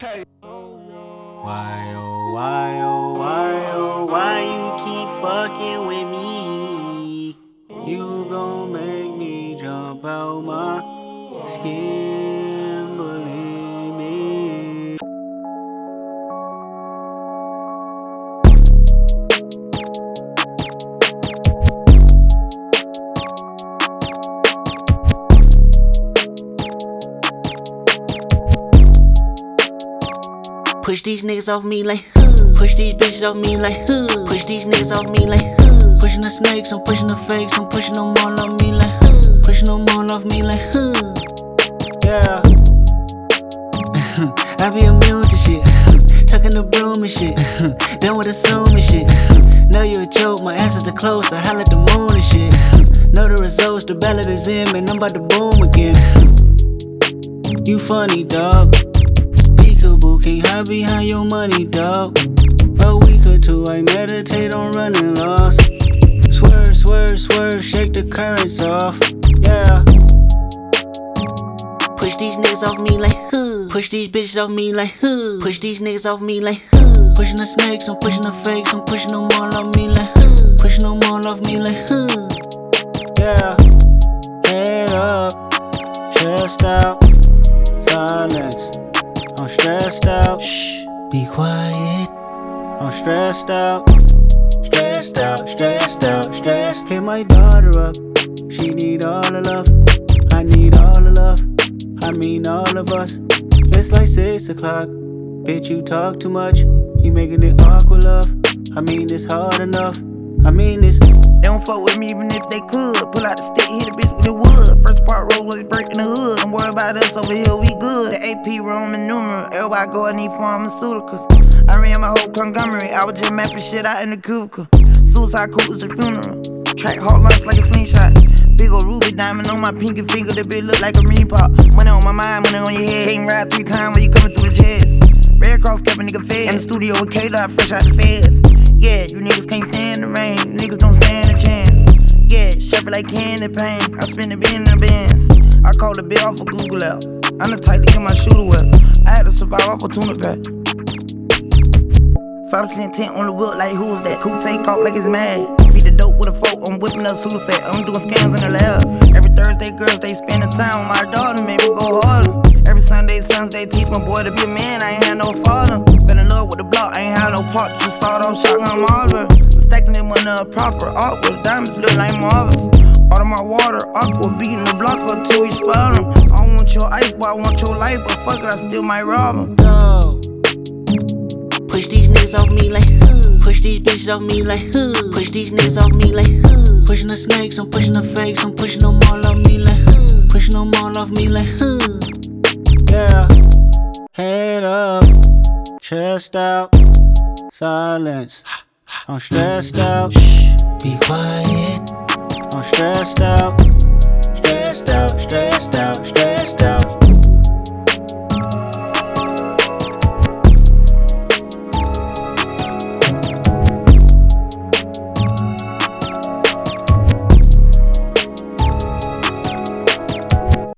Hey. Why, oh, why, oh, why, oh, why you keep fucking with me? You gon' make me jump out my skin, believe me. Push these niggas off me like push these bitches off me like push these niggas off me like pushing the snakes, I'm pushing the fakes, I'm pushing them all off me like pushing them all off me like yeah. I be immune to shit, tucking the broom and shit, done with assuming shit. Know you a joke, my answers are close, I holla at the moon and shit. Know the results, the ballot is in, man, I'm about to boom again. You funny, dog. Peekaboo, can't hide behind your money, dog. A week or two, I meditate on running lost. Swerve, swerve, swerve, shake the currents off. Yeah. Push these niggas off me like push these bitches off me like push these niggas off me like pushing the snakes, I'm pushing the fakes, I'm pushing them all off me like pushing them all off me like yeah. Head up, chest out, silence. I'm stressed out. Shh, be quiet. I'm stressed out. Stressed out, stressed out, stressed. Hit my daughter up. She need all the love. I need all the love. I mean all of us. It's like 6 o'clock. Bitch, you talk too much. You making it awkward, love. I mean it's hard enough. I mean it's. They don't fuck with me even if they could. Pull out the stick, hit a bitch with the wood. First part roll was breaking the hood. Don't worry about us over here, we good. The AP Roman numeral. Everybody go and need pharmaceuticals. I ran my whole conglomerate. I was just mapping shit out in the cubicle. Suicide cool is a funeral. Track hard lunch like a slingshot. Big ol' ruby diamond on my pinky finger. That bitch look like a ring pop. Money on my mind, money on your head. Can't ride 3 times when you coming through the jets. Red Cross kept a nigga fed. In the studio with K-Dot, fresh out the feds. Yeah, you niggas can't stand the rain. You niggas don't stand a chance. Yeah, chef like candy paint. I spend the bin in the bins. I call the bill off of Google out. I'm the type to get my shooter wet. I had to survive off a tuna pack. 5% tent on the wheel, like who's that? Cool take off like it's mad. Beat the dope with a fork, I'm whipping up Sudafed. I'm doing scams in the lab. Every Thursday, girls, they spend the time with my daughter, make me go harder. Every Sunday, they teach my boy to be a man, I ain't had no father. Been in love with the block, I ain't had no part. Just sawed off shotgun Marvin. Stacking them on the proper art with diamonds look like Marvins. Out of my water, aqua, beating the block up till we spell them. I don't want your ice, boy, I want your life, but fuck it, I still might rob him. No. Push these niggas off me like push these bitches off me like push these niggas off me like pushing the snakes, I'm pushing the fakes, I'm pushing them all off me like pushing them all off me like yeah. Head up, chest out, silence. I'm stressed out. Shh, be quiet. I'm stressed out, stressed out, stressed out, stressed out.